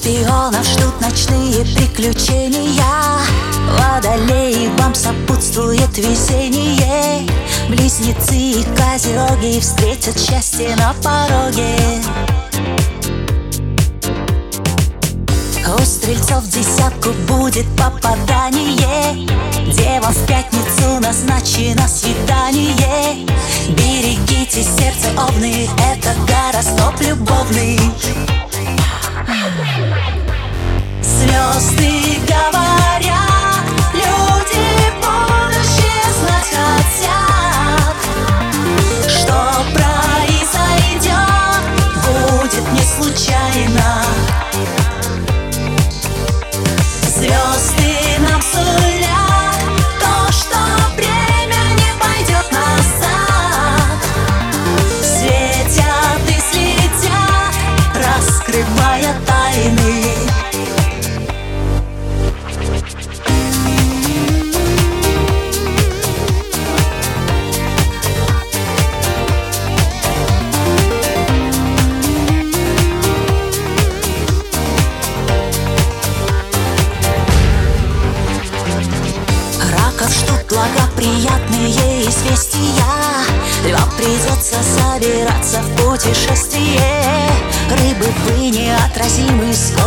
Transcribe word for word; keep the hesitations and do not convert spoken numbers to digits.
Шпионов ждут ночные приключения. Водолеи вам сопутствует везение. Близнецы и козероги встретят счастье на пороге. У стрельцов десятку будет попадание. Девам в пятницу назначено свидание. Берегите сердце, овны, это гороскоп любовный. Звезды говорят, люди будущее знать хотят. Что произойдет, будет не случайно. Звезды нам сулят то, что время не пойдет назад. Светят и светят, раскрывая тайны. Ждут благоприятные известия. Львам придется собираться в путешествие. Рыбы вы неотразимы, скоро